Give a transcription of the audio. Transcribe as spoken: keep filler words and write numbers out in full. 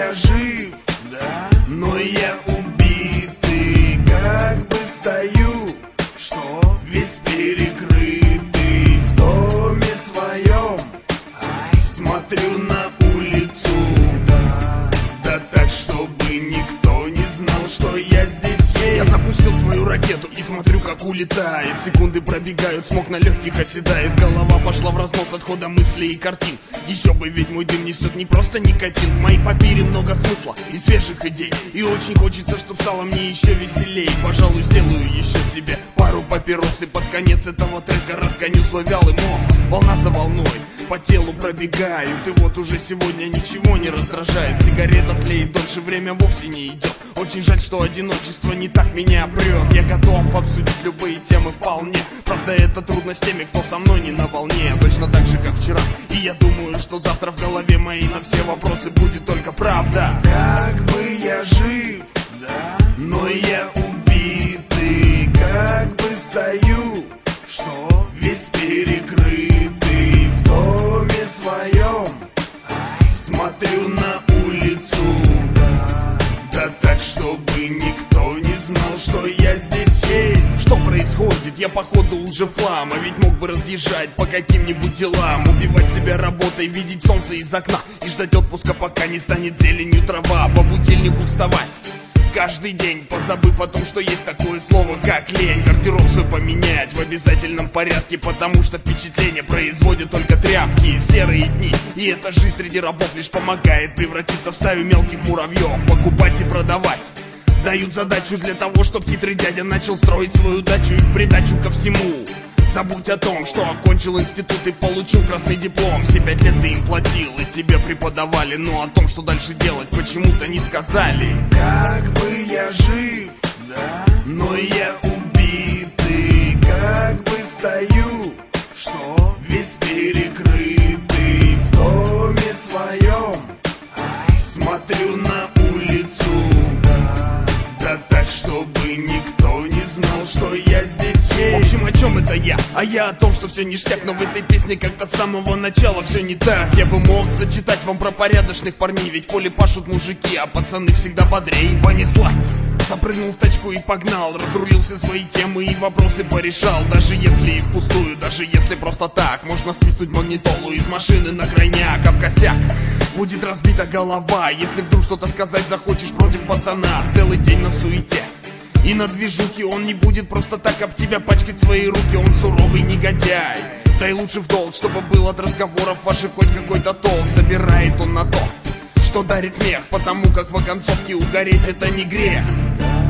я жив, да, но я убитый, как бы стою, что весь перекрытый в доме своем. Ай, смотрю на улицу, да, да так, чтобы никто не знал, что я здесь есть. Я запустил свою ракету и смотрю, как улетает. Секунды пробегают, смог на легких оседает. Голова пошла в разнос от хода мыслей и картин. Еще бы, ведь мой дым несет не просто никотин. В моей папире много смысла и свежих идей. И очень хочется, чтоб стало мне еще веселей. Пожалуй, сделаю еще себе пару папирос. И под конец этого трека разгоню свой вялый мозг. Волна за волной по телу пробегают. И вот уже сегодня ничего не раздражает. Сигарета тлеет дольше, время вовсе не идет. Очень жаль, что одиночество не так меня прет. Я готов обсудить любые темы вполне. Правда, это трудно с теми, кто со мной не на волне. Точно так же, как вчера. И я думаю, что завтра в голове моей на все вопросы будет только правда. Как бы я жив, да, но я убитый, как бы стою, что весь перекрытый в доме своем. Смотрю на улицу, да, да так, чтобы никто не знал, что я здесь есть. Что происходит? Я походу уже в хлам. А ведь мог бы разъезжать по каким-нибудь делам, убивать себя работой, видеть солнце из окна и ждать отпуска, пока не станет зеленью трава. По будильнику вставать каждый день, позабыв о том, что есть такое слово, как лень. Гардероб свой поменять в обязательном порядке, потому что впечатление производят только тряпки. Серые дни, и эта жизнь среди рабов лишь помогает превратиться в стаю мелких муравьев. Покупать и продавать дают задачу для того, чтобы хитрый дядя начал строить свою дачу. И в придачу ко всему забудь о том, что окончил институт и получил красный диплом. Все пять лет ты им платил и тебе преподавали, но о том, что дальше делать, почему-то не сказали. Как бы я жив, да, но я убитый, как бы стою, что весь перекрытый в доме своем. Смотрю на улицу, да, да так, чтобы никто не знал, что я здесь есть. В общем, о чем это я? А я о том, что все ништяк, но в этой песне как-то с самого начала все не так. Я бы мог зачитать вам про порядочных парней, ведь в поле пашут мужики, а пацаны всегда бодрей. Понеслась, запрыгнул в тачку и погнал, разрулил все свои темы и вопросы порешал. Даже если и впустую, даже если просто так, можно свистнуть магнитолу из машины на крайняк. А в косяк будет разбита голова, если вдруг что-то сказать захочешь против пацана. Целый день на суете и на движухе, он не будет просто так об тебя пачкать свои руки. Он суровый негодяй, да и лучше в долг, чтобы был от разговоров ваших хоть какой-то толк. Собирает он на то, что дарит смех, потому как в оконцовке угореть это не грех.